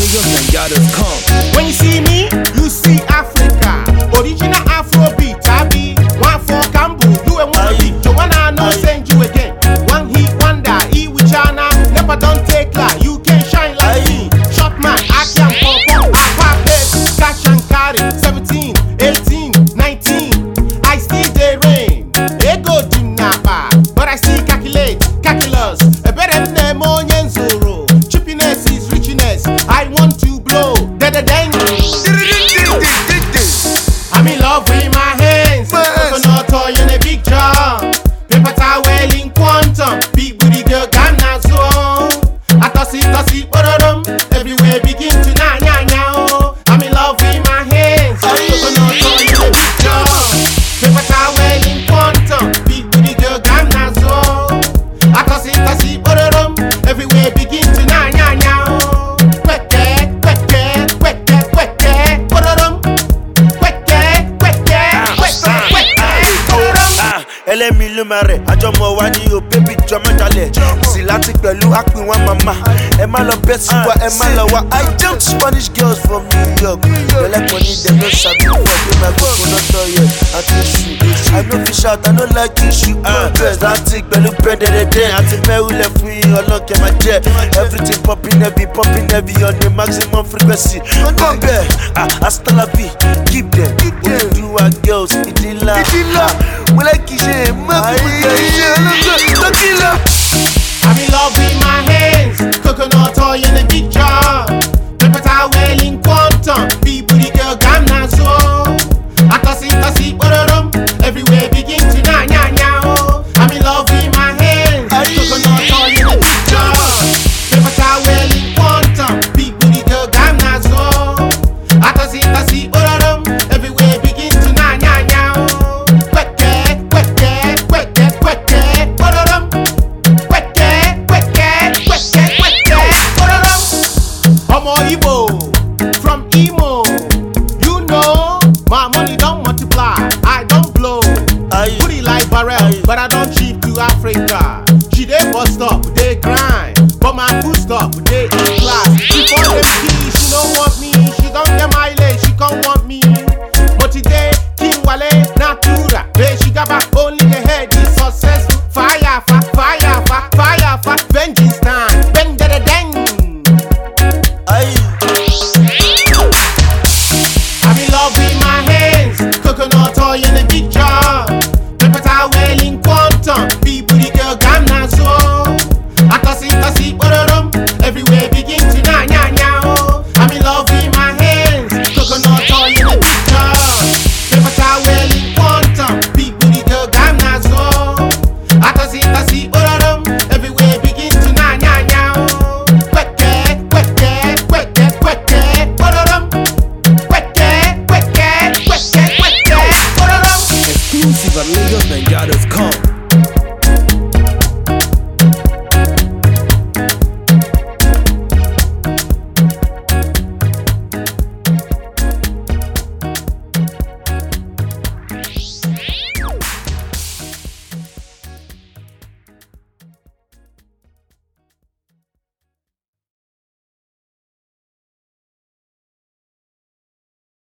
SeriousNigeria.com. When you see me, you see Africa. Original Afrobeat, I be one for Cambo, you and one beat. The one I know send you again. One hit wonder, E with China. Never don't take like you can shine like me. Shot man, I can pop up. I pop cash and carry. 17, 18, 19. I see the rain. Ego do napa, but I still calculate, calculus. A better than Monyan Zoro. Chippiness is richness. I want to blow. I'm in love with my hands. Coconut toy in a big jar. Paper towel in quantum. Big booty girl Ghana zone. I toss it, bottom. Everywhere begin to na nya nya. I'm in love with my hands. Coconut toy in a big jar. Paper towel in quantum. Big booty girl Ghana zone. I toss it, bottom. Everywhere begin to na nya nya. Ẹlẹ́mi ló máa rẹ̀, àjọmọ̀ wa ni o, bébí jọ mẹ́talẹ̀. Sì láti pẹ̀lú àpín wa màmá. Ẹ má lọ bẹ́ sí wa, ẹ má lọ wá. I date Spanish girls from New York. Lẹ́lẹ́pọ̀ ní dem no sabi for bí my coconut oil àti iṣu. I no fit shout, I no like issue. Láti pẹ̀lú pẹ́ẹ́dẹ́dẹ́dẹ́ àti mẹ́wulẹ̀ fún yín ọlọ́kẹ́ máa jẹ́. Everything popping heavy on the maximum frequency. Come there, hasta la vie, keep them. Oduduwa girls, ìdílà. Mo like iṣẹ́ I'm in love with my hands. Coconut oil in a big jar. Paper towel in quantum. Big booty girl Ghana so. I toss it, bottom. Everywhere begin to na nya nya. I'm in love with my hands. Coconut oil in a big jar. Paper towel in quantum. Big booty girl Ghana so. I toss it, bottom. Everywhere begin to na nya nya. From Imo, you know my money don't multiply, I don't blow. Put it like barrel, but I don't cheap to Africa.